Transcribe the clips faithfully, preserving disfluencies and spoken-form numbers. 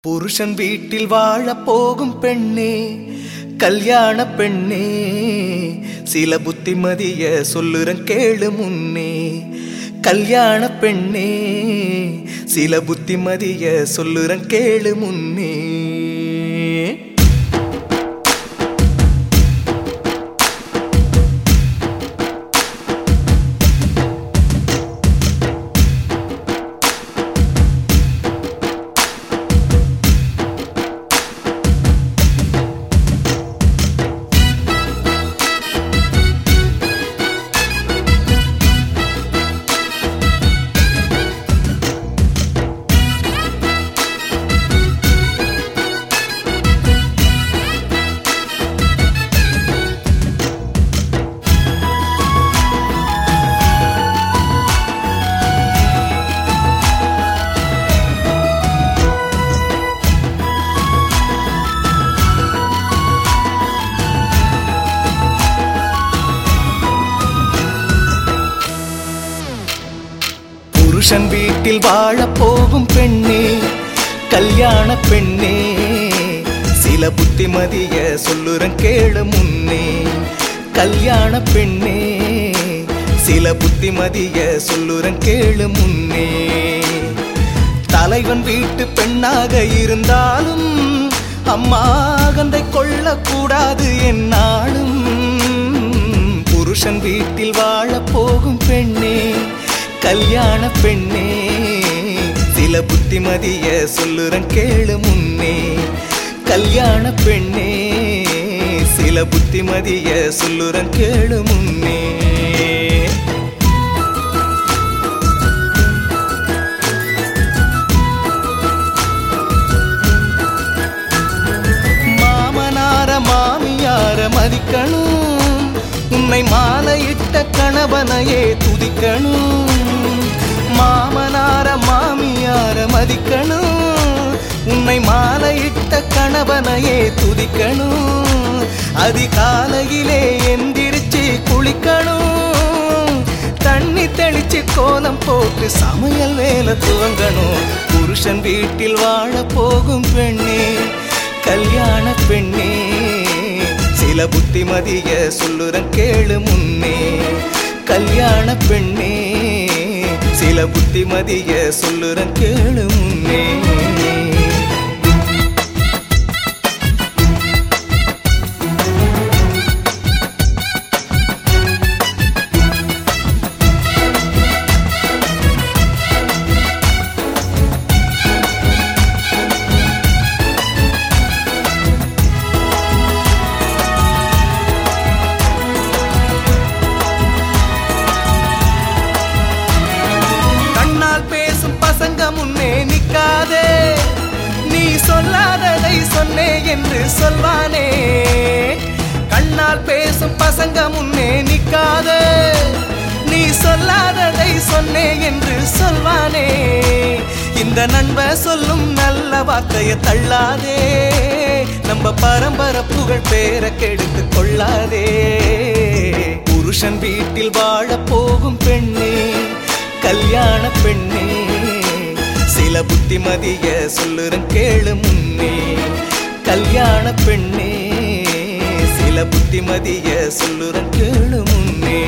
புருஷன் வீட்டில் வாழ போகும் பெண்ணே, கல்யாண பெண்ணே, சில புத்திமதிய சொல்லுறன் கேளு முன்னே. கல்யாண பெண்ணே, சில புத்திமதிய சொல்லுறன் கேளு முன்னே. புருஷன் வீட்டில் வாழ போகும் பெண்ணே, கல்யாண பெண்ணே, சில புத்திமதிய சொல்லுறன் கேளு முன்னே. கல்யாண பெண்ணே, சில புத்திமதிய சொல்லுறன் கேளு முன்னே. தலைவன் வீட்டு பெண்ணாக இருந்தாலும் அம்மா அகந்தை கொள்ளக்கூடாது என்னாலும். புருஷன் வீட்டில் வாழ போகும் பெண்ணே, கல்யாண பெண்ணே, சில புத்திமதிய சொல்லுறன் கேளு முன்னே. கல்யாண பெண்ணே, சில புத்திமதிய சொல்லுறன் கேளு முன்னே. மாமனார மாமியார மதிக்கணும், உன்னை மாலையிட்ட கணவனையே துதிக்கணும். மாமனார மாமியார மதிக்கணும், உன்னை மாலையிட்ட கணவனையே துதிக்கணும். அதிகாலையிலே எந்திரிச்சு குளிக்கணும், தண்ணி தெளிச்சு கோலம் போட்டு சமையல் வேலை துவங்கணும். புருஷன் வீட்டில் வாழ போகும் பெண்ணே, கல்யாண பெண்ணே, சில புத்திமதிய சொல்லுறன் கேளு முன்னே. கல்யாண பெண்ணே, சில புத்திமதிய சொல்லுறன் கேளு முன்னே. முன்னே நிக்காதே, நீ சொல்லாததை சொன்னே என்று சொல்வானே. கண்ணால் பேசும் பசங்க முன்னே நிக்காதே, நீ சொல்லாததை சொன்னே என்று சொல்வானே. இந்த நண்ப சொல்லும் நல்ல வார்த்தைய தள்ளாதே, நம்ம பரம்பரை புகழ் பேர கெடுத்து கொள்ளாதே. புருஷன் வீட்டில் வாழ போகும் பெண்ணே, கல்யாண பெண்ணே, சில புத்திமதிய சொல்லுறன் கேளு முன்னே. கல்யாண பெண்ணே, சில புத்திமதிய சொல்லுறன் கேளு முன்னே.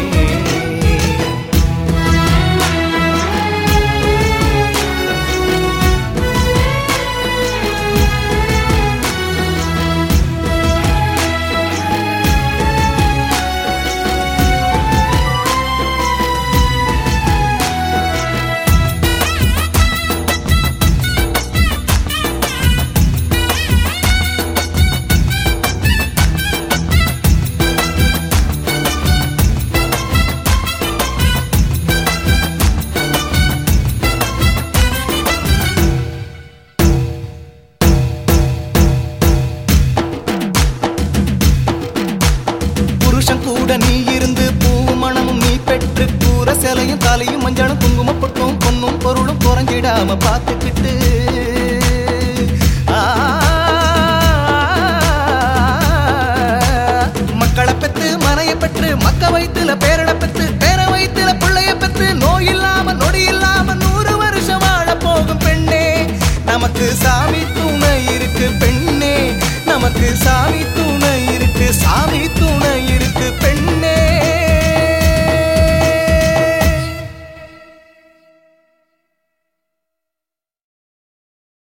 கூட நீ இருந்து பூவும் மணமும் நீ பெற்று கூற சேலையும் தாலியும் மஞ்சளும் குங்குமம் பொட்டும் பொன்னும் பொருளும் குறைஞ்சிடாம பார்த்துக்கிட்டு மக்களை பெற்று மனையை பெற்று மக்க வயிற்றுல பேரனை பெற்று பேர வயிற்றுல பிள்ளைய பெற்று நோய் இல்லாம நொடி இல்லாம நூறு வருஷம் வாழ போகும் பெண்ணே, நமக்கு சாமி துணை நமக்கு சாமி துணை இருக்கு, சாமி துணை இருக்கு பெண்ணே.